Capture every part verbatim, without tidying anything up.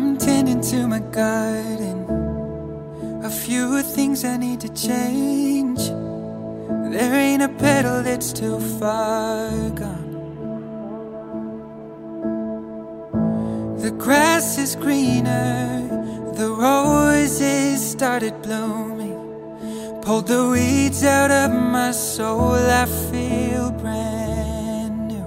I'm tending to my garden. A few things I need to change. There ain't a petal that's too far gone. The grass is greener, the roses started blooming. Pulled the weeds out of my soul, I feel brand new.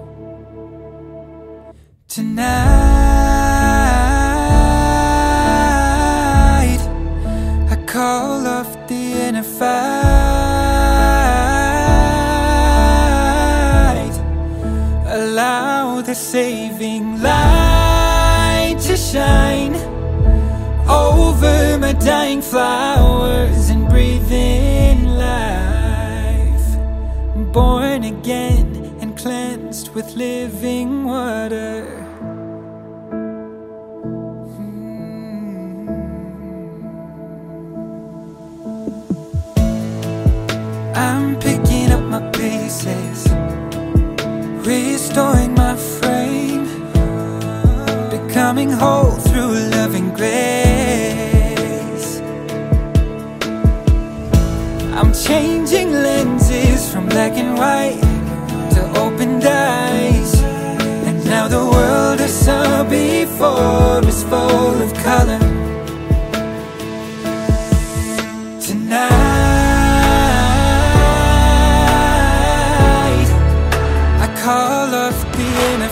Tonight I call off the inner fight. Allow the saving light to shine over my dying flowers and breathe in life. Born again and cleansed with living water. I'm picking up my pieces, restoring my frame, becoming whole through loving grace. I'm changing lenses from black and white to opened eyes, and now the world I saw before is full of color. Tonight I call off the inner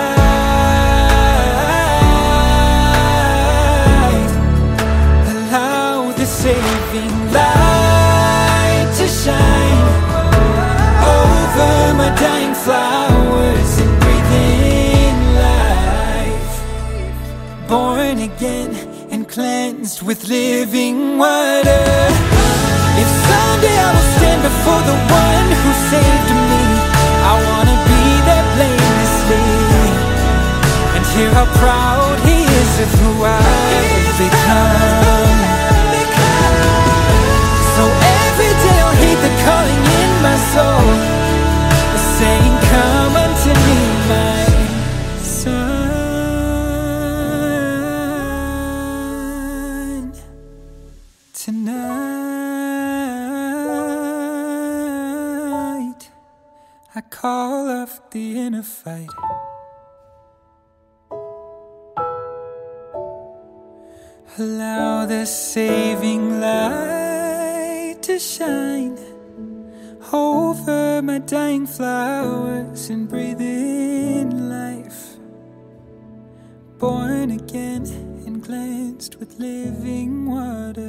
fight. Allow the saving light to shine over my dying flowers and breathe in life. Born again and cleansed with living water. If someday I will stand before the one who saved me, I wanna be there blamelessly and hear how proud he is of who I've become. So every day I'll heed the calling in my soul, saying, come unto me, my son. Tonight I call off the inner fight. Allow the saving light to shine over my dying flowers and breathe in life. Born again and cleansed with living water.